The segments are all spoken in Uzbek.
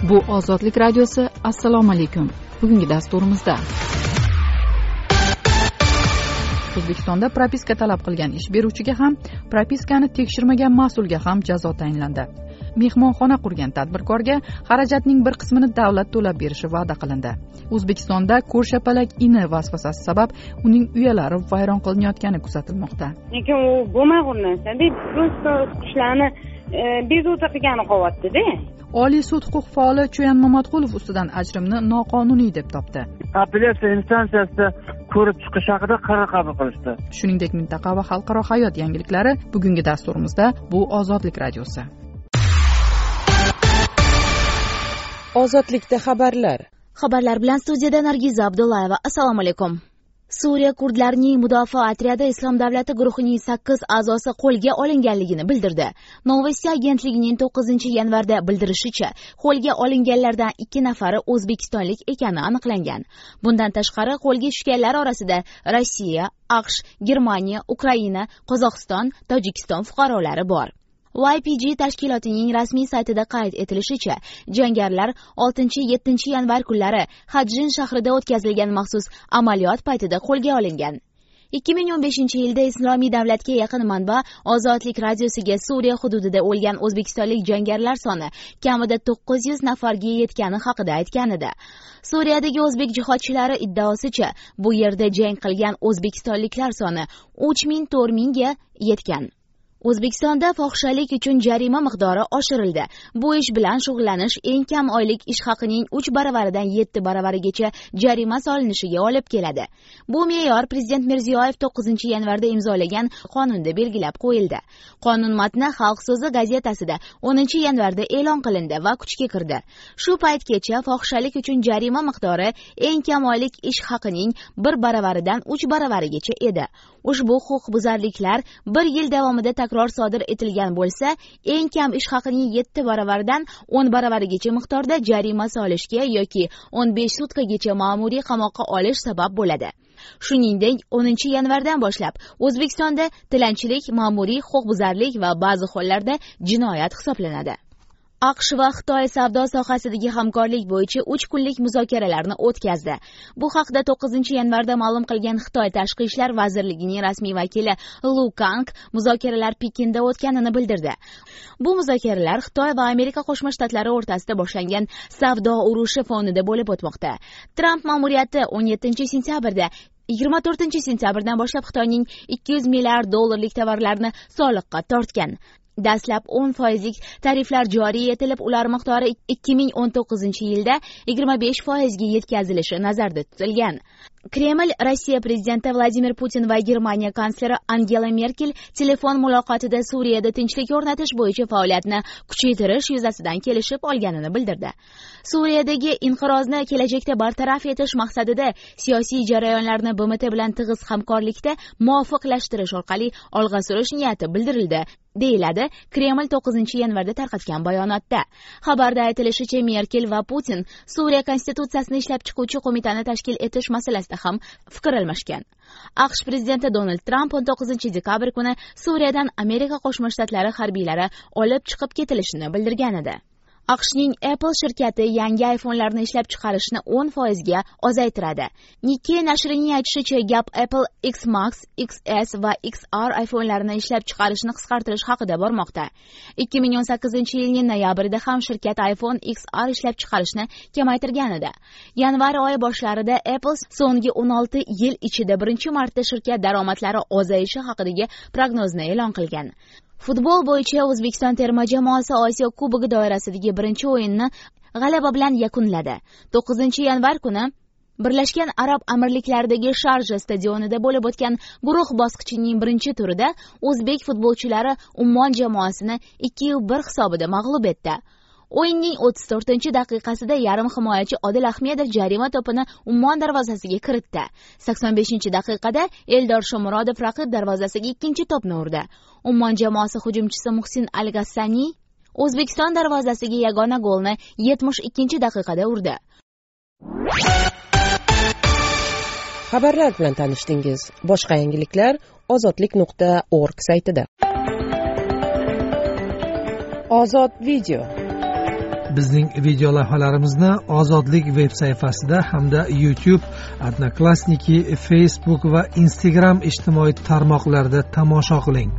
Bu Ozodlik radiosi. Assalomu alaykum. Bugungi dasturimizda O'zbekistonda propiska talab qilgan ish beruvchiga ham, propiskani tekshirmagan mas'ulga ham jazo tayinlandi. Mehmonxona qurgan tadbirkorga xarajatning bir qismini davlat to'lab berishi va'da qilindi. O'zbekistonda ko'rshapalak ini vasvasasi sabab uning uyalari vayron qilinayotgani kuzatilmoqda. Lekin u bo'lmagan narsa-da, qushlarni bezovta qilgani qo'yapti-da. Oliy sud huquq faoli Cho'yan Mamatqulov ustidan ajrimni noqonuniy deb topdi. Apellyatsiya instansiyasida ko'rib chiqish haqida qaror qabul qilishdi. Shuningdek, mintaqa va xalqaro hayot yangiliklari bugungi dasturimizda bu Ozodlik radiosi. Ozodlikda xabarlar bilan studiyada Nargiza Abdullayeva. Assalomu alaykum. Suriya kurdlarining mudofaa otryadi Islom davlati guruhining 8 a'zosi qo'lga olinganligini bildirdi. Novosti agentligining 9-yanvarda bildirishicha, qo'lga olinganlardan 2 nafari o'zbekistonlik ekani aniqlangan. Bundan tashqari qo'lga tushganlar orasida Rossiya, AQSh, Germaniya, Ukraina, Qozog'iston, Tojikiston fuqarolari bor. YPG tashkilotining rasmiy saytida qayd etilishicha, jangarilar 6-7 yanvar kunlari Hajjin shahrida o'tkazilgan maxsus amaliyot paytida qo'lga olingan. 2015-yilda Islomiy davlatga yaqin manba Ozodlik radiosiga Suriya hududida o'lgan o'zbekistonlik jangarilar soni kamida 900 nafarga yetgani haqida aytgan edi. Suriyadagi o'zbek jihodchilari iddaosicha, bu yerda jang qilgan o'zbekistonliklar soni 3000-4000 ga yetgan. O'zbekistonda fohishalik uchun jarima miqdori oshirildi. Bu ish bilan shug'ullanish eng kam oylik ish haqining 3 baravaridan 7 baravarigacha jarima solinishiga olib keladi. Bu me'yor Prezident Mirziyoyev 9-yanvarda imzolagan qonunda belgilab qo'yildi. Qonun matni Xalq so'zi gazetasida 10-yanvarda e'lon qilindi va kuchga kirdi. Shu paytgacha fohishalik uchun jarima miqdori eng kam oylik ish haqining 1 baravaridan 3 baravarigacha edi. Ushbu huquqbuzarliklar 1 yil davomida takror sodir etilgan bo'lsa, eng kam ish haqining 7 baravaridan 10 baravarigacha miqdorda jarima solishga yoki 15 sutkagacha ma'muriy qamoqqa olish sabab bo'ladi. Shuningdek, 10-yanvardan boshlab O'zbekistonda tilanchilik, ma'muriy huquqbuzarlik va ba'zi hollarda jinoyat hisoblanadi. AQSh va Xitoy savdo sohasidagi hamkorlik bo'yicha 3 kunlik muzokaralarni o'tkazdi. Bu haqda 9-yanvarda ma'lum qilgan Xitoy Tashqi ishlar vazirligining rasmiy vakili Lu Kang muzokaralar Pekinda o'tganini bildirdi. Bu muzokaralar Xitoy va Amerika Qo'shma Shtatlari o'rtasida boshlangan savdo urushi fonida bo'lib o'tmoqda. Tramp ma'muriyati 17-sentyabrda 24-sentyabrdan boshlab Xitoyning 200 milliard dollarlik tovarlarni soliqqa tortgan. Dastlab 10% tariflar joriy etilib, ular miqdori 2019-yilda 25% ga yetkazilishi nazarda tutilgan. Kreml Rossiya prezidenti Vladimir Putin va Germaniya kansleri Angela Merkel telefon muloqotida Suriyada tinchlik o'rnatish bo'yicha faoliyatni kuchaytirish yuzasidan kelishib olganini bildirdi. Suriyadagi inqirozni kelajakda bartaraf etish maqsadida siyosiy jarayonlarni BMT bilan tig'iz hamkorlikda muvofiqlashtirish orqali olg'a surish niyati bildirildi, deyiladi Kreml 9-yanvarda tarqatgan bayonotda. Xabarda aytilishicha, Merkel va Putin Suriya konstitutsiyasini ishlab chiquvchi qo'mitani tashkil etish masalasida ham fikr almashgan. AQSh prezidenti Donald Tramp 19-dekabr kuni Suriyadan Amerika Qo'shma Shtatlari harbiylari olib chiqib ketilishini bildirgan edi. AQShning Apple shirkati yangi iPhone'larni ishlab chiqarishni 10% ga ozaytiradi. Nikkei nashrining aytishicha, gap Apple X Max, XS va XR iPhone'larini ishlab chiqarishni qisqartirish haqida bormoqda. 2018-yilning noyabrida ham shirkat iPhone XR ishlab chiqarishni kamaytirgan edi. Yanvar oyi boshlarida Apple so'nggi 16 yil ichida birinchi marta shirkat daromadlari ozayishi haqidagi prognozni e'lon qilgan. Futbol bo'yicha O'zbekiston terma jamoasi Osiyo Kubogi doirasidagi birinchi o'yinni g'alaba bilan yakunladi. 9-yanvar kuni Birlashgan Arab Amirliklaridagi Sharja stadionida bo'lib o'tgan guruh bosqichining birinchi turida o'zbek futbolchilari Ummon jamoasini 2-1 hisobida mag'lub etdi. O'yinning 34-daqiqasida yarim himoyachi Odil Ahmedov jarima to'pini Ummon darvozasiga kiritdi. 85-daqiqada Eldor Shomurodov raqib darvozasiga ikkinchi to'pni urdi. Ummon jamoasi hujumchisi Muhsin Al-Gassani O'zbekiston darvozasiga yagona golni 72-daqiqada urdi. Xabarlar bilan tanishdingiz. Boshqa yangiliklar ozodlik.org saytida. Ozod video. Bizning video lavhalarimizni Ozodlik veb sayfasida hamda YouTube, Odnoklassniki, Facebook va Instagram ijtimoiy tarmoqlarida tomosha qiling.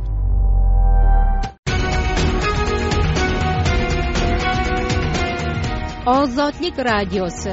Ozodlik radiosi.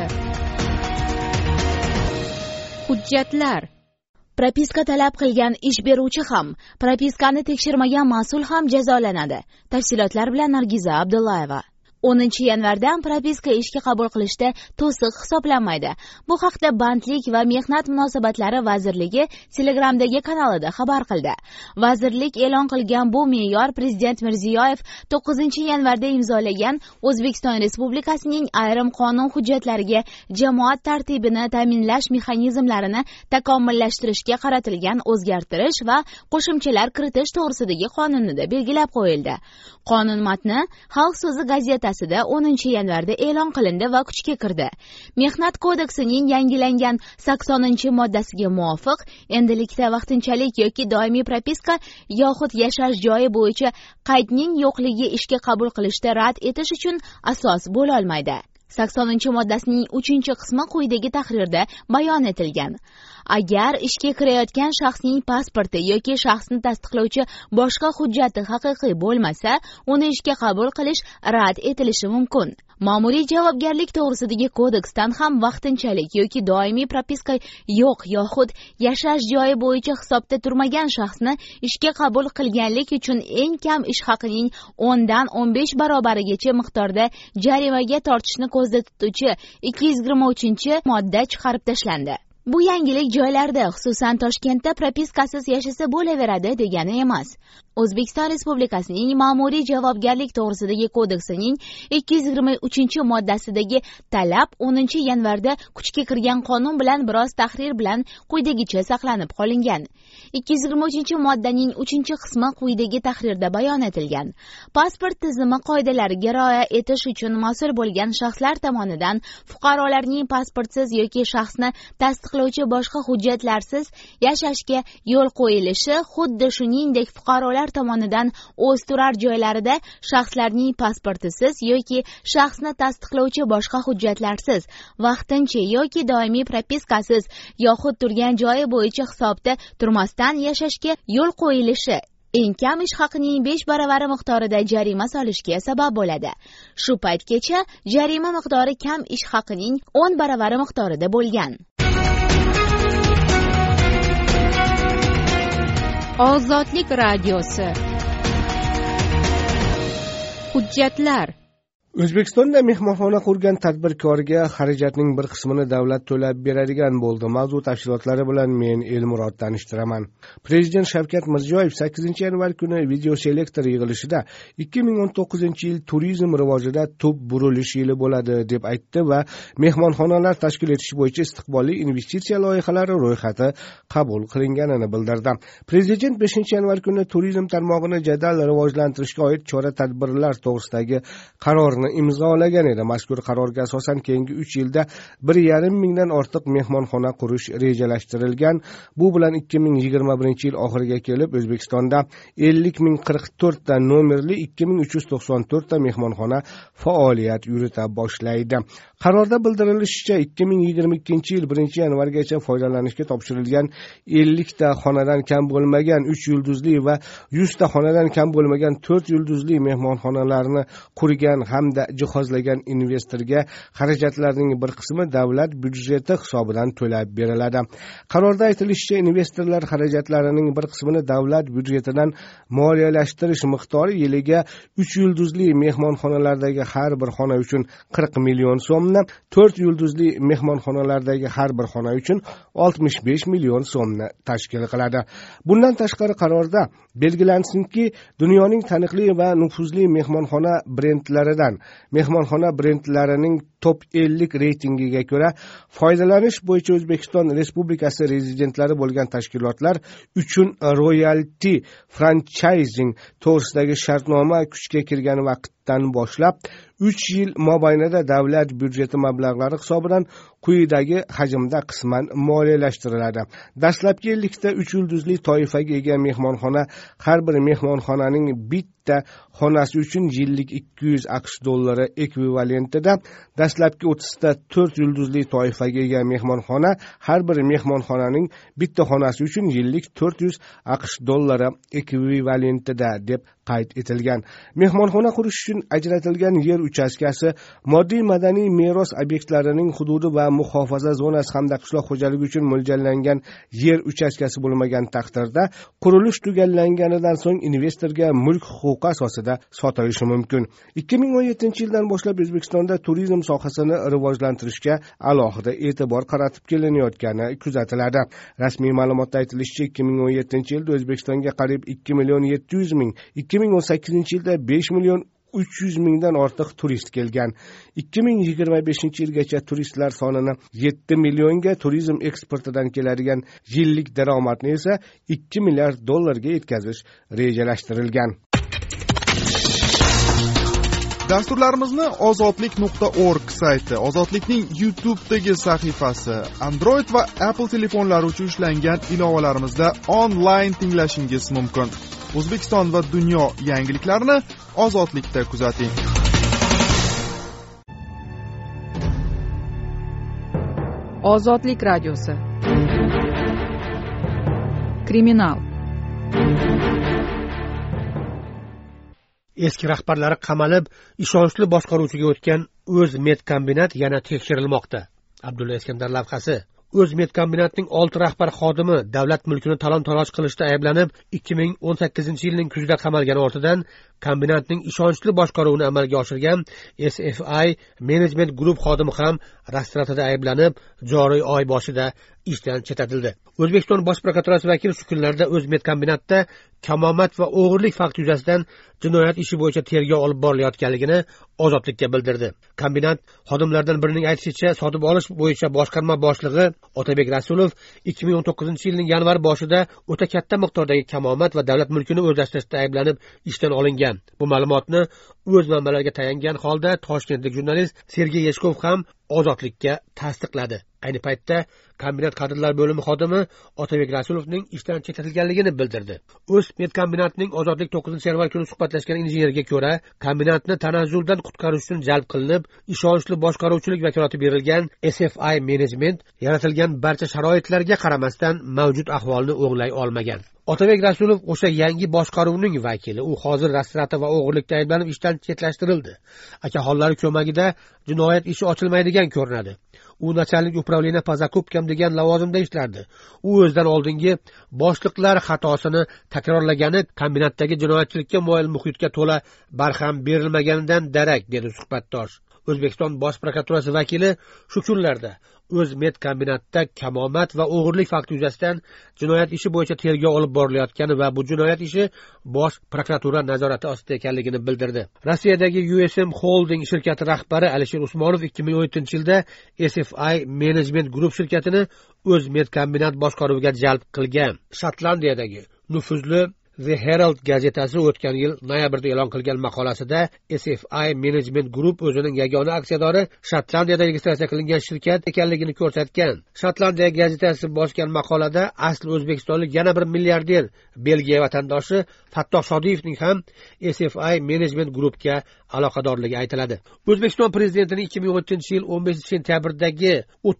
Hujjatlar. Propiska talab qilgan ish beruvchi ham, propiskani tekshirmagan mas'ul ham jazolanadi. Tafsilotlar bilan Nargiza Abdullayeva. 10 yanvardan propiska ishga qabul qilishda to'siq hisoblanmaydi. Bu haqda Bandlik va mehnat munosabatlari vazirligi Telegramdagi kanalida xabar qildi. Vazirlik e'lon qilgan bu me'yor Prezident Mirziyoyev 9 yanvarda imzolagan O'zbekiston Respublikasining ayrim qonun hujjatlariga jamoat tartibini ta'minlash mexanizmlarini takomillashtirishga qaratilgan o'zgartirish va qo'shimchalar kiritish to'g'risidagi qonunida belgilab qo'yildi. Qonun matni Xalq so'zi gazetasida 10 yanvarda e'lon qilindi va kuchga kirdi. Mehnat kodeksining yangilangan 80-moddasiga muvofiq, endilikda vaqtinchalik yoki doimiy propiska yoxud yashash joyi bo'yicha qaydning yo'qligi ishga qabul qilishda rad etish uchun asos bo'la olmaydi. 80-moddasining 3-qismi quyidagi tahrirda bayon etilgan. Agar ishga kirayotgan shaxsning pasporti yoki shaxsni tasdiqlovchi boshqa hujjati haqiqiy bo'lmasa, uni ishga qabul qilish rad etilishi mumkin. Ma'muriy javobgarlik to'g'risidagi kodeksdan ham vaqtinchalik yoki doimiy propiska yo'q yoxud yashash joyi bo'yicha hisobda turmagan shaxsni ishga qabul qilganlik uchun eng kam ish haqining 10 dan 15 barobarigacha miqdorda jarimaga tortishni ko'zda tutuvchi 223-modda chiqarib tashlandi. Bu yangilik joylarda, xususan Toshkentda propiskasiz yashasa bo'laveradi degani emas. O'zbekiston Respublikasining Ma'muriy javobgarlik to'g'risidagi kodeksining 223-moddasidagi talab 10 yanvarda kuchga kirgan qonun bilan biroz tahrir bilan quyidagicha saqlanib qolingan. 223-moddaning 3-qismi quyidagi tahrirda bayon etilgan. Pasport tizimi qoidalariga rioya etish uchun mas'ul bo'lgan shaxslar tomonidan fuqarolarning pasportsiz yoki shaxsni tasdiqlovchi boshqa hujjatlarsiz yashashga yo'l qo'yilishi, xuddi shuningdek fuqarolar tomonidan o'z turar joylarida shaxslarning pasportisiz yoki shaxsni tasdiqlovchi boshqa hujjatlarsiz vaqtincha yoki doimiy propiskasiz yoxud turgan joyi bo'yicha hisobda turmasdan yashashga yo'l qo'yilishi eng kam ish haqining 5 baravari miqdorida jarima solishga sabab bo'ladi. Shu paytgacha jarima miqdori kam ish haqining 10 baravari miqdorida bo'lgan. Ozodlik radiosi. Hujjatlar. O'zbekistonda mehmonxona qurgan tadbirkorga xarajatning bir qismini davlat to'lab beradigan bo'ldi. Mavzu tafsilotlari bilan men Elmurod tanishtiraman. Prezident Shavkat Mirziyoyev 8 yanvar kuni video selektor yig'ilishida 2019-yil turizm rivojida tub burilish yili bo'ladi deb aytdi va mehmonxonalar tashkil etish bo'yicha istiqbolli investitsiya loyihalari ro'yxati qabul qilinganini bildirdi. Prezident 5 yanvar kuni turizm tarmog'ini jadal rivojlantirishga oid chora-tadbirlar to'g'risidagi qarorni imzolagan edi. Mazkur qarorga asosan keyingi 3 yilda 1,5 mingdan ortiq mehmonxona qurish rejalashtirilgan. Bu bilan 2021-yil oxiriga kelib O'zbekistonda 50,044 ta nomerli 2394 ta mehmonxona faoliyat yurita boshlaydi. Qarorda bildirilishicha 2022-yil 1-yanvargacha foydalanishga topshirilgan 50 ta xonadan kam bo'lmagan 3 yulduzli va 100 ta xonadan kam bo'lmagan 4 yulduzli mehmonxonalarni qurgan hamda jihozlagan investorga xarajatlarning bir qismi davlat byudjeti hisobidan to'lab beriladi. Qarorda aytilishicha, investorlar xarajatlarining bir qismini davlat byudjetidan moliyalashtirish miqdori yiliga 3 yulduzli mehmonxonalardagi har bir xona uchun 40 million so'mni, 4 yulduzli mehmonxonalardagi har bir xona uchun 65 million so'mni tashkil qiladi. Bundan tashqari qarorda belgilansinki, dunyoning taniqli va nufuzli mehmonxona brendlaridan mehmonxona brendlarining top 50 reytingiga ko'ra foydalanish bo'yicha O'zbekiston Respublikasi rezidentlari bo'lgan tashkilotlar uchun royalty franchising to'g'risidagi shartnoma kuchga kirgan vaqtdan boshlab 3 yil mobaynida davlat byudjeti mablag'lari hisobidan quyidagi hajmda qisman moliyalashtiriladi. Dastlabki yillikda 3 yulduzli toifaga ega mehmonxona har bir mehmonxonaning bitta xonasi uchun yillik $200 ekvivalentida, dastlabki 30 ta 4 yulduzli toifaga ega mehmonxona har bir mehmonxonaning bitta xonasi uchun yillik $400 ekvivalentida deb qayd etilgan. Mehmonxona qurish uchun ajratilgan yer uchastkasi moddiy madaniy meros obyektlarining hududi va muhofaza zonasi hamda qishloq xo'jaligi uchun mo'ljallangan yer uchastkasi bo'lmagan taqdirda qurilish tugallanganidan so'ng investorga mulk huquqi asosida sotilishi mumkin. 2017-yildan boshlab O'zbekistonda turizm sohasini rivojlantirishga alohida e'tibor qaratib kelinayotgani kuzatiladi. Rasmiy ma'lumotda aytilishicha, 2017-yilda O'zbekistonga qariyb 2,700,000, 2018-yilda 5,300,000 dan ortiq turist kelgan. 2025-yilgacha turistlar sonini 7 millionga, turizm eksportidan keladigan yillik daromadni esa $2 milliard yetkazish rejalashtirilgan. Dasturlarimizni ozodlik.org sayti, Ozodlikning YouTube'dagi sahifasi, Android va Apple telefonlari uchun ishlangan ilovalarimizda onlayn tinglashingiz mumkin. O'zbekiston va dunyo yangiliklarini Ozodlikda kuzating. Ozodlik radiosi. Kriminal. Eski rahbarlari qamalib, ishonchli boshqaruvchiga o'tgan O'zmet kombinat yana tekshirilmoqda. Abdulla Iskandar lavhasi. O'zmet kombinatning 6 rahbar xodimi davlat mulkini talon-taroj qilishda ayblanib 2018-yilning kuzida qamalgani ortidan kombinatning ishonchli boshqaruvini amalga oshirgan SFI Management Group xodimi ham rastratida ayblanib, joriy oy boshida ishdan chetlatildi. O'zbekiston Bosh prokuraturasi vakili shu kunlarda O'zmet kombinatda kamomat va o'g'irlik fakti yuzasidan jinoyat ishi bo'yicha tergov olib borilayotganligini Ozodlikka bildirdi. Kombinat xodimlaridan birining aytishicha, sotib olish bo'yicha boshqarma boshlig'i Otabek Rasulov 2019-yilning yanvar boshida o'ta katta miqdordagi kamomat va davlat mulkini o'zlashtirishda ayblanib ishdan olingan. Bu ma'lumotni o'z manbalariga tayangan holda toshkentlik jurnalist Sergey Yeshkov ham Ozodlikka tasdiqladi. Ayni paytda kombinat kadrlar bo'limi xodimi Otabek Rasulovning ishdan chetlatilganligini bildirdi. O'zmet kombinatining Ozodlik 9-yanvar kuni suhbatlashgan injenerga ko'ra, kombinatni tanazzuldan qutqarish uchun jalb qilinib, ishonchli boshqaruvchilik vakolati berilgan SFI Management yaratilgan barcha sharoitlarga qaramasdan mavjud ahvolni o'nglay olmagan. Otabek Rasulov o'sha yangi boshqaruvning vakili. U hozir rastrata va o'g'irlikda ayblanib ishdan chetlashtirildi. Akaxonlari ko'magida jinoyat ishi ochilmaydigan ko'rinadi. U nachalnik upravleniya по закупкам degan lavozimda ishlardi. U o'zidan oldingi boshliqlar xatosini takrorlagani kombinatdagi jinoyatchilikka moyil muhitga to'la barham berilmaganidan darak, dedi suhbatdosh. O'zbekiston Bosh prokuraturasi vakili shu kunlarda O'zmet kombinatda kamomat va o'g'irlik fakti yuzasidan jinoyat ishi bo'yicha tergov olib borilayotgani va bu jinoyat ishi Bosh prokuratura nazorati ostida ekanligini bildirdi. Rossiyadagi USM Holding shirkati rahbari Alisher Usmonov 2017-yilda SFI Management Group shirkatini O'zmet kombinat boshqaruviga jalb qilgan. Shotlandiyadagi nufuzli The Herald gazetasi o'tgan yil noyabrda e'lon qilgan maqolasida SFI Management Group o'zining yagona aksiyadori Shotlandiyada registratsiya qilingan shirkat ekanligini ko'rsatgan. Shotlandiya gazetasi bosgan maqolada asli o'zbekistonlik yana bir milliarder Belgiya vatandoshi Fattoh Shodiyevning ham SFI Management Groupga aloqadorligi aytiladi. O'zbekiston prezidentining 2017-yil 15-sentyabrdagi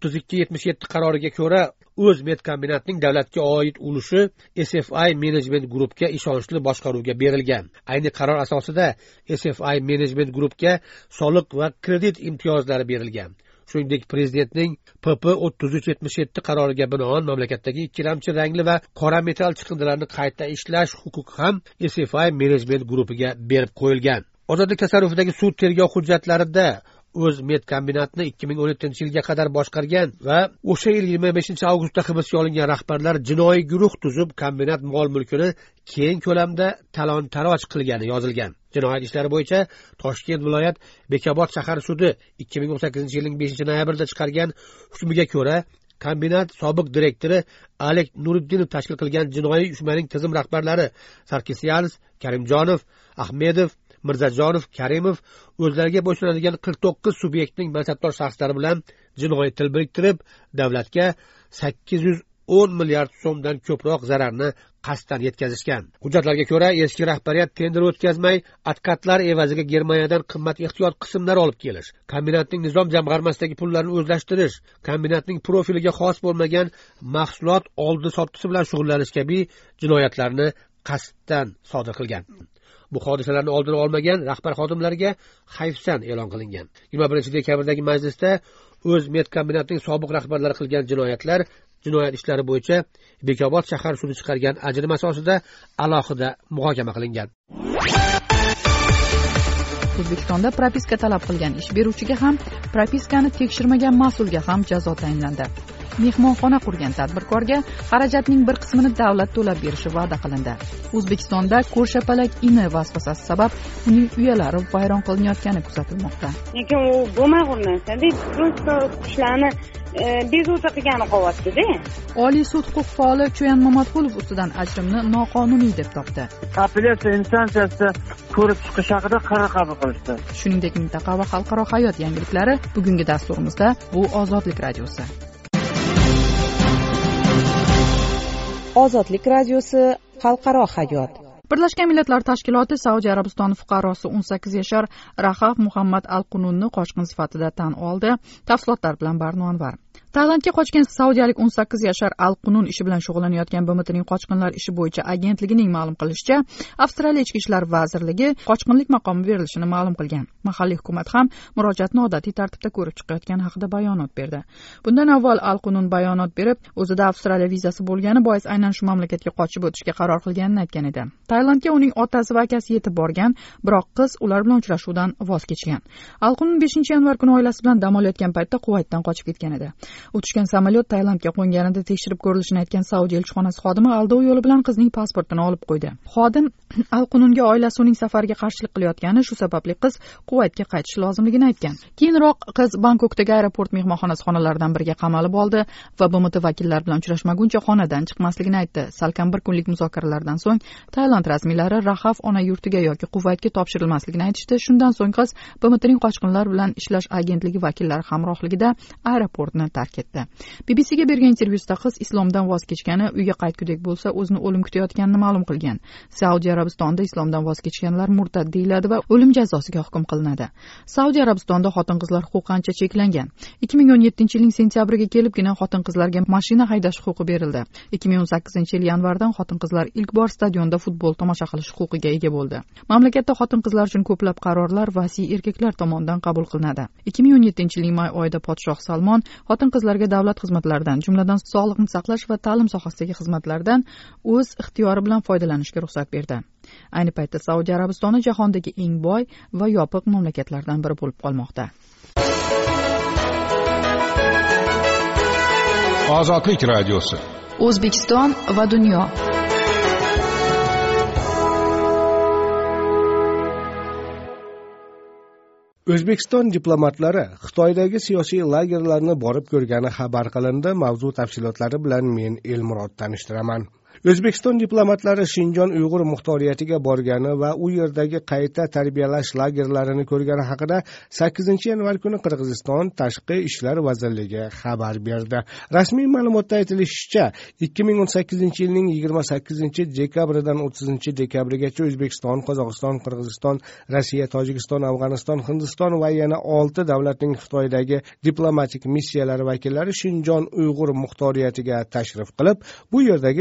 3277 qaroriga ko'ra O'zmet kombinatining davlatga oid ulushi SFI Management Groupga ishonchli boshqaruvga berilgan. Ayni qaror asosida SFI Management Groupga soliq va kredit imtiyozlari berilgan. Shuningdek, prezidentning PP 3377 qaroriga binoan mamlakatdagi ikkilamchi rangli va qora metall chiqindilarini qayta ishlash huquqi ham SFI Management Groupiga berib qo'yilgan. Ozodlik tasarrufidagi sud tergov hujjatlarida o'z medkombinatni 2017-yilga qadar boshqargan va o'sha yil 25-avgustda hibsga olingan rahbarlar jinoiy guruh tuzib kombinat mol mulkini keng ko'lamda talon-taroj qilgani yozilgan. Jinoyat ishlari bo'yicha Toshkent viloyat Bekobod shahar sudi 2018-yilning 5-noyabrida chiqargan hukmiga ko'ra kombinat sobiq direktori Alek Nuriddinov tashkil qilgan jinoiy uyushmaning tizim rahbarlari Sarkisyanov, Karimjonov, Ahmedov, Mirzajonov, Karimov o'zlariga bo'ysunadigan 49 subyektning mansabdor shaxslari bilan jinoiy til biriktirib, davlatga 810 milliard so'mdan ko'proq zararni qasddan yetkazishgan. Hujjatlarga ko'ra, eski rahbariyat tender o'tkazmay, advokatlar evaziga Germaniyadan qimmat ehtiyot qismlar olib kelish, kombinatning nizom jamg'armasidagi pullarni o'zlashtirish, kombinatning profiliga xos bo'lmagan mahsulot oldi-sotdisi bilan shug'ullanish kabi jinoyatlarni qasddan sodir qilgan. Bu hodisalarni oldini olmagan rahbar xodimlarga hayfsan e'lon qilingan. 21-dekabrdagi majlisda o'z medkombinatning sobiq rahbarlari qilgan jinoyat ishlari bo'yicha Bekobod shahar sudi chiqargan ajrim asosida alohida muhokama qilingan. O'zbekistonda propiska talab qilgan ish beruvchiga ham, propiskani tekshirmagan mas'ulga ham jazo tayinlandi. Mehmonxona qurgan tadbirkorga xarajatning bir qismini davlat to'lab berishi va'da qilindi. O'zbekistonda ko'rshapalak ini vasvasasi sabab uning uyalari vayron qilinayotgani kuzatilmoqda. Lekin u bo'lmagan narsa-da, просто qushlarni bezovta qilgani qo'yapti-da. Oliy sud huquq faoli Cho'yan Mamatqulov ustidan ajrimni noqonuniy deb topdi. Apellyatsiya instansiyasida ko'rib chiqish haqida qaror qabul qilishdi. Shuningdek, mintaqa va xalqaro hayot yangiliklari bugungi dasturimizda bu Ozodlik radiosi. Ozodlik radiosi, xalqaro hayot. Birlashgan Millatlar Tashkiloti Saudiya Arabistoni fuqarosi 18 yashar Rahaf Muhammad Al-Qununni qochqin sifatida tan oldi. Tafsilotlar bilan Barno Anvar. Tailandga qochgan saudiyalik 18 yashar Al-Qunun ishi bilan shug'ullanayotgan BMTning qochqinlar ishi bo'yicha agentligining ma'lum qilishicha, Avstraliya Ichki ishlar vazirligi qochqinlik maqomi berilishini ma'lum qilgan. Mahalliy hukumat ham murojaatni odatiy tartibda ko'rib chiqayotgani haqida bayonot berdi. Bundan avval Al-Qunun bayonot berib, o'zida Avstraliya vizasi bo'lgani bois aynan shu mamlakatga qochib o'tishga qaror qilganini aytgan edi. Tailandga uning otasi va akasi yetib borgan, biroq qiz ular bilan uchrashuvdan voz kechgan. Al-Qunun 5-yanvar kuni oilasi bilan dam olayotgan paytda Quvaytdan qochib ketgan edi. Uchgan samolyot Tailandga qo'nganida tekshirib ko'rilishini aytgan Saudiya elchixonasi xodimi aldov yo'li bilan qizning pasportini olib qo'ydi. Xodim Al-Qununga oilasi uning safariga qarshilik qilayotgani, shu sababli qiz Quvaytga qaytishi lozimligini aytgan. Keyinroq qiz Bangkokdagi aeroport mehmonxonasi xonalaridan biriga qamalib oldi va BMT vakillari bilan uchrashmaguncha xonadan chiqmasligini aytdi. Salkam bir kunlik muzokaralardan so'ng Tailand rasmiylari Rahaf ona yurtiga yoki Quvaytga topshirilmasligini aytishdi. Shundan so'ng qiz BMTning qochqinlar bilan ishlash agentligi vakillari hamrohligida aeroportni tark etdi. BBCga bergan intervyusida qiz islomdan voz kechgani, uyga qaytgudek bo'lsa o'zini o'lim kutayotganini ma'lum qilgan. Saudiya Arabistonida islomdan voz kechganlar murtad deyiladi va o'lim jazosiga hukm qilinadi. Saudiya Arabistonida xotin-qizlar huquqi ancha cheklangan. 2017-yilning sentyabriga kelibgina xotin-qizlarga mashina haydash huquqi berildi. 2018-yil yanvardan xotin-qizlar ilk bor stadionda futbol tomosha qilish huquqiga ega bo'ldi. Mamlakatda xotin-qizlar uchun ko'plab qarorlar vasiy erkaklar tomonidan qabul qilinadi. 2017-yilning may oyida podshoh Salmon xotin-qizlarga davlat xizmatlaridan, jumladan sog'liqni saqlash va ta'lim sohasidagi xizmatlardan o'z ixtiyori bilan foydalanishga ruxsat berdi. Ayni paytda Saudiya Arabistoni jahondagi eng boy va yopiq mamlakatlardan biri bo'lib qolmoqda. Ozodlik radiosi. O'zbekiston va dunyo. O'zbekiston diplomatlari Xitoydagi siyosiy lagerlarni borib ko'rgani xabar qilindi. Mavzu tafsilotlari bilan men Elmurod tanishtiraman. O'zbekiston diplomatlari Shinjon Uyg'ur muxtoriyatiga borgani va u yerdagi qayta tarbiyalash lagerlarini ko'rgani haqida 8-yanvar kuni Qirg'iziston Tashqi ishlar vazirligi xabar berdi. Rasmiy ma'lumotda aytilishicha, 2018-yilning 28-dekabridan 30-dekabrigacha O'zbekiston, Qozog'iston, Qirg'iziston, Rossiya, Tojikiston, Afg'oniston, Hindiston va yana 6 davlatning Xitoydagi diplomatik missiyalari vakillari Shinjon Uyg'ur muxtoriyatiga tashrif qilib, bu yerdagi vaziyat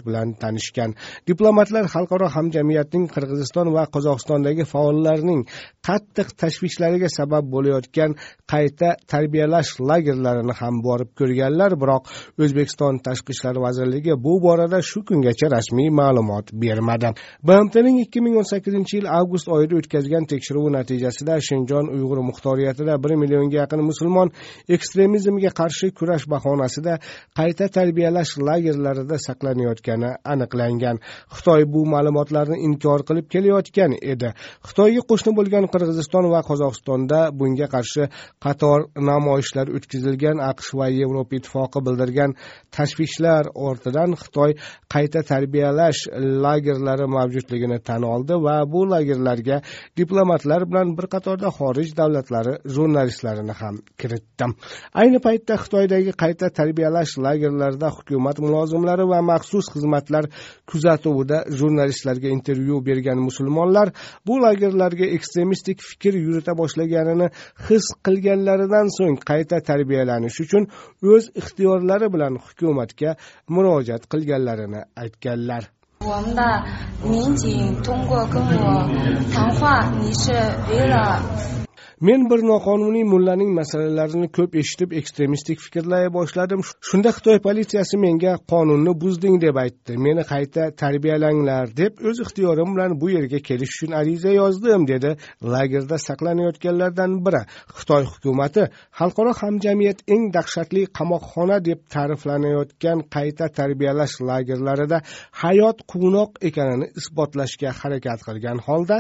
bilan tanishgan. Diplomatlar xalqaro hamjamiyatning Qirg'iziston va Qozog'istondagi faollarining qattiq tashvishlariga sabab bo'layotgan qayta tarbiyalash lagerlarini ham borib ko'rganlar, biroq O'zbekiston Tashqi ishlar vazirligi bu borada shu kungacha rasmiy ma'lumot bermadi. BMTning 2018-yil avgust oyida o'tkazgan tekshiruvi natijasida Shinjon Uyg'ur muxtoriyatida 1 millionga yaqin musulmon ekstremizmga qarshi kurash bahonasida qayta tarbiyalash lagerlarida saqlanayotgani aniqlangan. Xitoy bu ma'lumotlarni inkor qilib kelayotgan edi. Xitoyga qo'shni bo'lgan Qirg'iziston va Qozog'istonda bunga qarshi qator namoyishlar o'tkazilgan. AQSh va Yevropa Ittifoqi bildirgan tashvishlar ortidan Xitoy qayta tarbiyalash lagerlari mavjudligini tan oldi va bu lagerlarga diplomatlar bilan bir qatorda xorij davlatlari jurnalistlarini ham kiritdi. Ayni paytda Xitoydagi qayta tarbiyalash lagerlarida hukumat mulozimlari va maxsus xizmatlar kuzatuvida jurnalistlarga intervyu bergan musulmonlar bu lagerlarga ekstremistik fikr yurita boshlaganini his qilganlaridan so'ng qayta tarbiyalanish uchun o'z ixtiyorlari bilan hukumatga murojaat qilganlarini aytganlar. 我们的民警通过跟我谈话，你是为了 Men bir noqonuniy mullaning masalalarini ko'p eshitib ekstremistik fikrlay boshladim. Shunda Xitoy politsiyasi menga qonunni buzding deb aytdi. Meni qayta tarbiyalanglar deb o'z ixtiyorim bilan bu yerga kelish uchun ariza yozdim, dedi lagerda saqlanayotganlardan biri. Xitoy hukumatı xalqaro hamjamiyat eng dahshatli qamoqxona deb ta'riflanayotgan qayta tarbiyalash lagerlarida hayot quvnoq ekanini isbotlashga harakat qilgan holda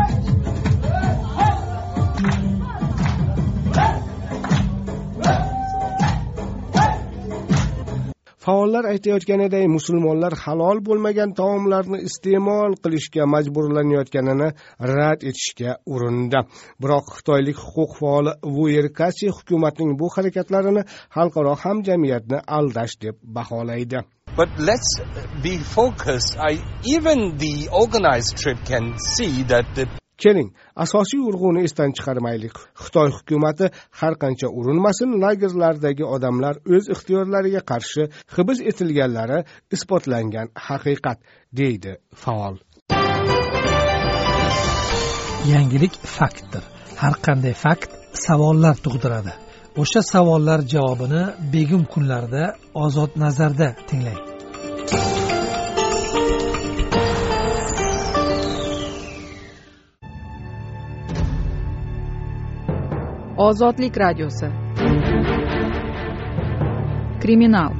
faollar aytayotganiday musulmonlar halol bo'lmagan taomlarni iste'mol qilishga majburlanayotganini rad etishga urindi. Biroq xitoylik huquq faoli Wu Erkachi hukumatning bu harakatlarini xalqaro hamjamiyatni aldash deb baholaydi. But let's be focused. Even the organized trip can see that the Keling, asosiy urg'uni esdan chiqarmaylik. Xitoy hukumatı har qancha urinmasin, lagerlardagi odamlar o'z ixtiyorlariga qarshi hibs etilganlari isbotlangan haqiqat, deydi faol. Yangilik faktdir. Har qanday fakt savollar tug'diradi. O'sha savollar javobini begim kunlarda Ozod nazarda tinglang. Ozodlik radiosi. Kriminal.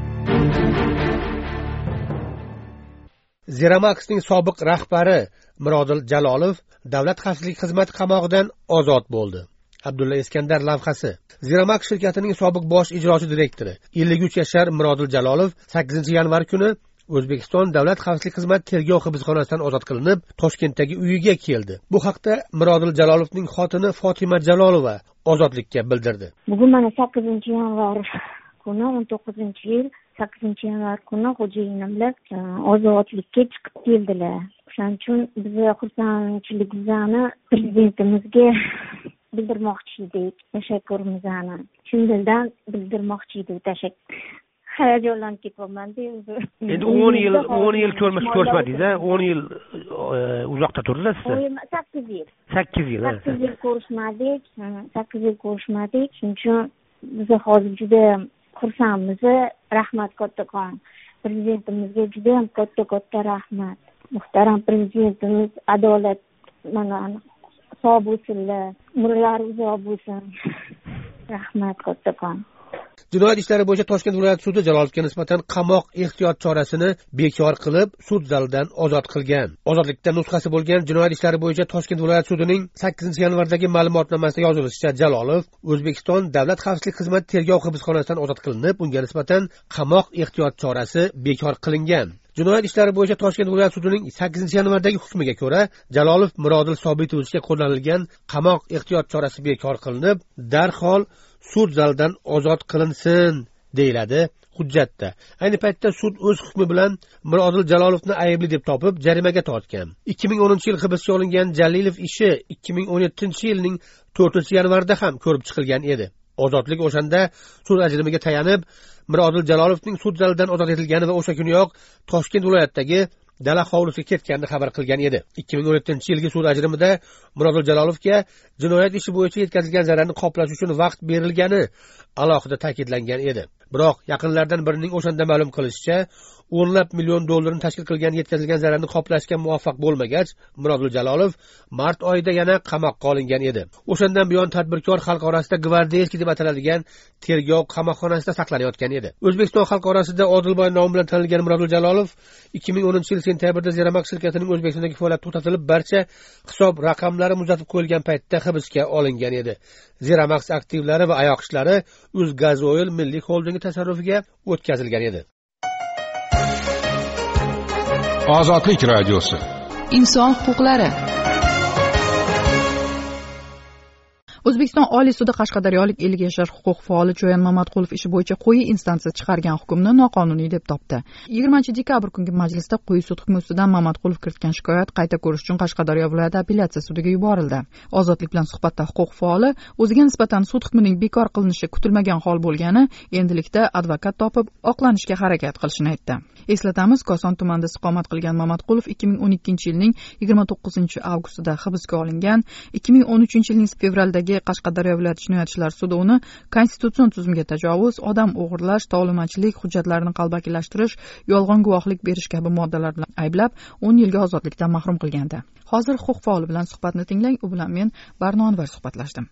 Zeramax'ning sobiq rahbari Mirodil Jalolov Davlat xavfsizlik xizmati qamog'idan ozod bo'ldi. Abdulla Iskandar lavhasi. Zeramax shirkatining sobiq bosh ijrochi direktori 53 yashar Mirodil Jalolov 8-yanvar kuni O'zbekiston Davlat xavfsizlik xizmati tergov hibsxonasidan ozod qilinib, Toshkentdagi uyiga keldi. Bu haqda Mirodil Jalolovning xotini Fatima Jalolova ozodlikka bildirdi. Bugun mana 8-yanvar kuni 19-yil 8-yanvar kuni xo'jayinim bilan ozodlikka chiqib keldilar. Shuning uchun biz xursandchiligimizni prezidentimizga bildirmoqchi edik, tashakkurimizni shundan bildirmoqchi edik. Tashakkur. Hayajonlanib ketyapman-da o'zi. Endi 10 yil ko'rishmadingiz-a? 10 yil uzoqda turdingiz siz? 8 yil. 8 yil. 8 yil ko'rishmadik. 8 yil ko'rishmadik. Shuning uchun biz hozir juda xursandmiz. Rahmat kattakon. Prezidentimizga juda ham katta rahmat. Muhtaram prezidentimiz adolat mana sog' bo'lsinlar. Umrlari uzoq bo'lsin. Rahmat kattakon. Jinoyat ishlari bo'yicha Toshkent viloyat sudi Jalolovga nisbatan qamoq ehtiyot chorasini bekor qilib, sud zalidan ozod qilgan. Ozodlikda nusxasi bo'lgan Jinoyat ishlari bo'yicha Toshkent viloyat sudining 8-yanvardagi ma'lumotnomasida yozilishicha, Jalolov O'zbekiston Davlat xavfsizlik xizmati tergov hibsxonasidan ozod qilinib, unga nisbatan qamoq ehtiyot chorasi bekor qilingan. Jinoyat ishlari bo'yicha Toshkent viloyat sudining 8-yanvardagi hukmiga ko'ra, Jalolov Mirodil Sobitovichga qo'llanilgan qamoq ehtiyot chorasi bekor qilinib, darhol sud zalidan ozod qilinsin deyiladi hujjatda. Ayni paytda sud o'z hukmi bilan Mirodil Jalolovni aybli deb topib jarimaga tortgan. 2010-yil hibsga olingan Jalilov ishi 2017-yilning 4-yanvarida ham ko'rib chiqilgan edi. Ozodlik o'shanda sud ajrimiga tayanib Mirodil Jalolovning sud zalidan ozod etilgani va o'sha kuniyoq Toshkent viloyatidagi dala hovlisiga ketganini xabar qilgan edi. 2017-yilgi sud ajrimida Mirodil Jalolovga jinoyat ishi bo'yicha yetkazilgan zararni qoplash uchun vaqt berilgani alohida ta'kidlangan edi. Biroq yaqinlardan birining o'shanda ma'lum qilishicha, $10 million tashkil qilgan yetkazilgan zararni qoplashga muvaffaq bo'lmagach, Mirodil Jalolov mart oyida yana qamoqqa olingan edi. O'shandan buyon tadbirkor xalq orasida gvardeyskiy deb ataladigan tergov qamoqxonasida saqlanayotgan edi. O'zbekiston xalq orasida Odilboy nomi bilan tanilgan Mirodil Jalolov 2010-yil sentyabrda Zeramax shirkatining O'zbekistondagi faoliyati to'xtatilib, barcha hisob raqamlari muzlatib qo'yilgan paytda hibsga olingan edi. Zeramax aktivlari va oyoq ishlari O'zgazoil milliy xoldingi tasarrufiga o'tkazilgan edi. Ozodlik radiosi. Inson huquqlari. O'zbekiston Oliy sudi Qashqadaryolik 50 yashar huquq faoli Cho'yan Mamatqulov ishi bo'yicha quyi instansiya chiqargan hukmni noqonuniy deb topdi. 20-dekabr kungi majlisda quyi sud hukmi ustidan Mamatqulov kiritgan shikoyat qayta ko'rish uchun Qashqadaryo viloyat apellyatsiya sudiga yuborildi. Ozodlik bilan suhbatda huquq faoli o'ziga nisbatan sud hukmining bekor qilinishi kutilmagan hol bo'lgani, endilikda advokat topib oqlanishga harakat qilishini aytdi. Eslatamiz, Koson tumanida istiqomat qilgan Mamatqulov 2012-yilning 29-avgustida hibsga olingan. 2013-yilning fevraldagi Qashqadaryo viloyat jinoyat ishlari sudi uni konstitutsion tuzumga tajovuz, odam o'g'irlash, tovlamachilik, hujjatlarni qalbakilashtirish, yolg'on guvohlik berish kabi moddalar bilan ayblab 10 yilga ozodlikdan mahrum qilgandi. Hozir huquq faoli bilan suhbatni tinglang. U bilan men Barno Anvar suhbatlashdim.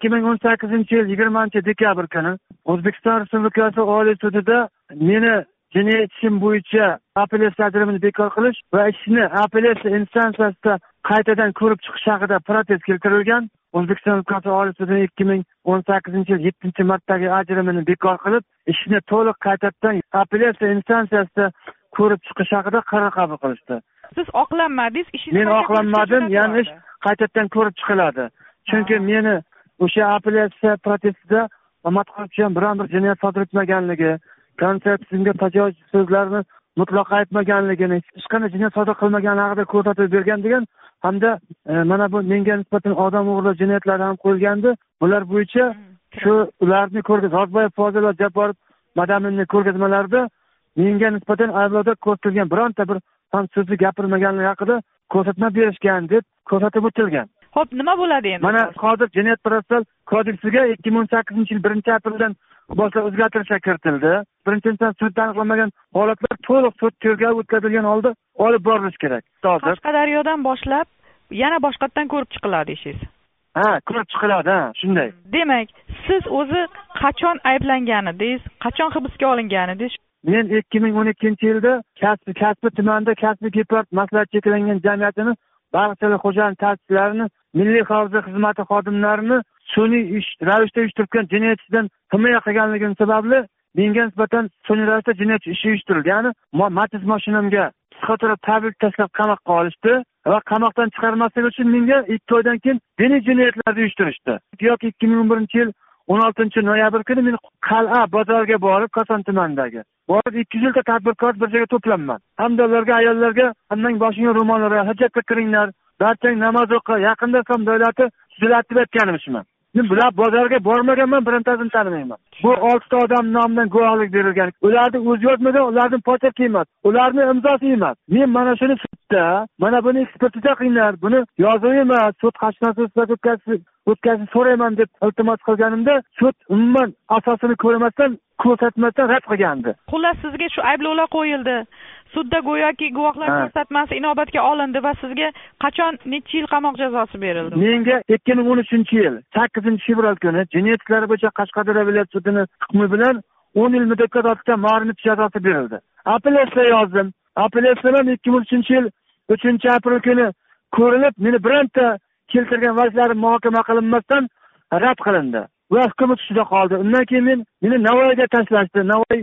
2018-yil 20-dekabr kuni O'zbekiston Respublikasi Oliy sudida meni jinoyat ishim bo'yicha apellyatsiya ajrimini bekor qilish va ishni apellyatsiya instansiyasida qaytadan ko'rib chiqish haqida protest keltirilgan. O'zbekiston Respublikasi Oliy sudining 2018-yil 7-martdagi ajrimini bekor qilib, ishni to'liq qaytadan apellyatsiya instansiyasida ko'rib chiqish haqida qaror qabul qilishdi. Siz oqlanmadingiz, ishingiz Men oqlanmadim, ya'ni ish qaytadan ko'rib chiqiladi. Chunki meni o'sha apellyatsiya protestida Mamatqulovchi ham biron bir jinoyat sodir etmaganligi, konsepsiyamga tajovuz so'zlarni mutlaq aytmaganligini, hech qanday jinoyat sodir qilmagani haqida ko'rsatib bergan degan hamda mana bu menga nisbatan odam o'g'irlash jinoyatlari ham qo'yilgandi. Bular bo'yicha shu ularni Rozboyev, Fozil va Jabborov Madaminning ko'rgazmalarida menga nisbatan ayblovda ko'rsatilgan bironta bir ham so'zni gapirmaganligi haqida ko'rsatma berishgan deb ko'rsatib o'tilgan. Xo'p, nima bo'ladi endi? Mana hozir Jinoyat protsessual kodeksiga 2018-yil 1-apreldan boshlab o'zgartirishlar kiritildi. Birinchi inson sudda aniqlanmagan holatlar to'liq sud tergovi o'tkazilgan holda olib borilishi kerak. Qashqadaryodan boshlab yana boshqatdan ko'rib chiqiladi ishingiz. Ha, ko'rib chiqiladi, ha, shunday. Demak, siz o'zi qachon ayblanganidingiz, qachon hibsga olinganidingiz? Men 2012-yilda Kasbi tumanida Kasbi Gepard maslahat cheklangan jamiyatini bag'ishchilik xo'jalik ta'sislarini, milliy hayoza xizmati xodimlarini sun'iy ravishda uyushtirgan jinoyatchidan himoya qilganligim sababli menga nisbatan sun'iy ravishda jinoyat ishi uyushtirildi. Ya'ni Matiz mashinamga psixotrop tablet tashlab qamoqqa olishdi va qamoqdan chiqarmaslik uchun menga 2 oydan keyin diniy jinoyatlarni uyushtirishdi. Yoki 2011-yil 16-noyabr kuni men Qal'a bozoriga borib, Koson tumanidagi borib 200 ta tadbirkor bir joyga to'planman. Hamda ularga, ayollarga, hamdang boshingga ro'mollar, hujjatga kiringlar, barchang namoz o'qi, yaqinda islom davlati tuziladi aytganimishman. Men bular bozorga bormaganman, birontasini tanimayman. Bu 6 ta odam nomidan guvohlik berilgan. Ularning o'zi yozmagan, ularning pochta emas, ularning imzosi emas. Men mana shuni sudda, mana buni ekspertiza qilinglar, buni yozuv emas, sud qashqadaryo o'tkazish so'rayman deb iltimos qilganimda, sud umuman asosini ko'rmasdan, ko'rsatmasdan rad qilgandi. Xullas, sizga shu ayblovlar qo'yildi. Sudda go'yoki guvohlar ko'rsatmasi inobatga olindi va sizga qachon necha yil qamoq jazosi berildi? Menga 2013-yil 8-fevral kuni jinoyat ishlari bo'yicha Qashqadaryo viloyat sudining hukmi bilan 10 yil muddatga tortilgan ma'muriy jazosi berildi. Apellyatsiya yozdim. Apellyatsiyadan 2013-yil 3-aprel kuni ko'rilib, meni bironta keltirgan vajlarim muhokama qilinmasdan rad qilindi. Va hukm tushida qoldi. Undan keyin meni Navoiyga tashlashdi. Navoiy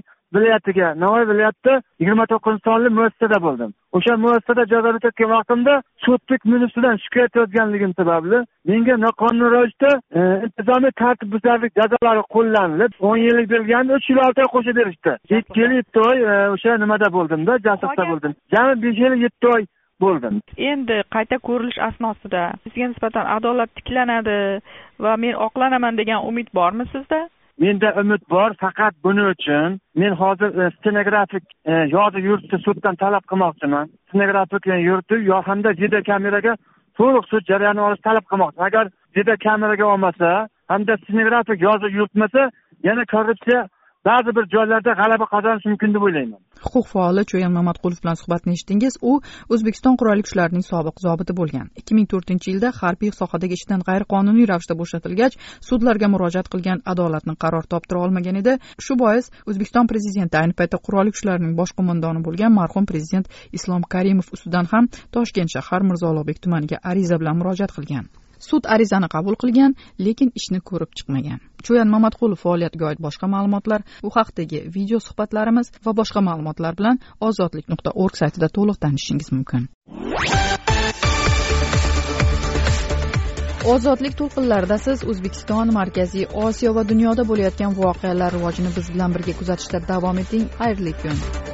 viloyatida 29-sonli muassasada bo'ldim. O'sha muassasada jazo o'tayotgan vaqtimda sudlik ministridan shikoyat yozganligim sababli menga noqonuniy ravishda intizomiy tartibbuzarlik jazolari qo'llanilib, 10 yillik berilganda 3 yil 6 oy qo'shib berishdi. 2 yil 7 oy o'sha nimada bo'ldimda, jasoratda bo'ldim. Jami 5 yil 7 oy bo'ldim. Endi qayta ko'rilish asnosida sizga nisbatan adolat tiklanadi va men oqlanaman degan umid bormi sizda? Menda umid bor, faqat buning uchun men hozir stenografik yozuv yurtni suddan talab qilmoqchiman. Stenografik yurtni yo hamda videokameraga to'liq sud jarayoni olish talab qilmoqchiman. Agar videokameraga olmasa, hamda stenografik yozuv yurtmasa, yana korrupsiya ba'zi bir joylarda g'alaba qozonish mumkin deb o'ylayman. Huquq faoli Cho'yan Mamatqulov bilan suhbatni eshitdingiz. U O'zbekiston qurolli kuchlarining sobiq zobiti bo'lgan. 2004-yilda harbiy sohadagi ishdan g'ayriqonuniy ravishda bo'shatilgach, sudlarga murojaat qilgan, adolatni qaror toptira olmagan edi. Shu bois O'zbekiston prezidenti ayni paytda qurolli kuchlarning bosh qo'mondoni bo'lgan marhum prezident Islom Karimov ustidan ham Toshkent shahar Mirzo Ulug'bek tumaniga ariza bilan murojaat qilgan. Sud arizani qabul qilgan, lekin ishni ko'rib chiqmagan. Cho'yan Mamatqulov faoliyatiga oid boshqa ma'lumotlar, u haqdagi video suhbatlarimiz va boshqa ma'lumotlar bilan ozodlik.org saytida to'liq tanishishingiz mumkin. Ozodlik to'lqinlarida siz O'zbekiston, Markaziy Osiyo va dunyoda bo'layotgan voqealar rivojini biz bilan birga kuzatishda davom eting. Xayrli kun.